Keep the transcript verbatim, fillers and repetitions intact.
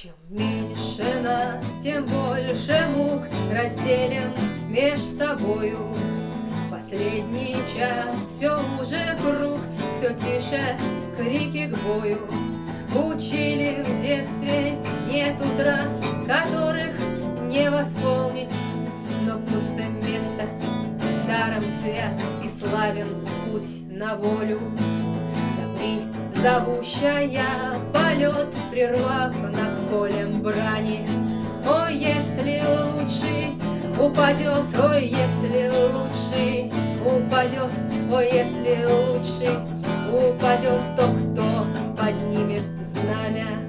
Чем меньше нас, тем больше мук разделим меж собою. Последний час все уже круг, все тише крики к бою. Учили в детстве, нет утра, которых не восполнить, но пусто место, даром свят и славен путь на волю. Замри, зовущая полет, прервав над полем брани. О, если лучший упадет, о, если лучший упадет, о, если лучший упадет, то кто поднимет знамя?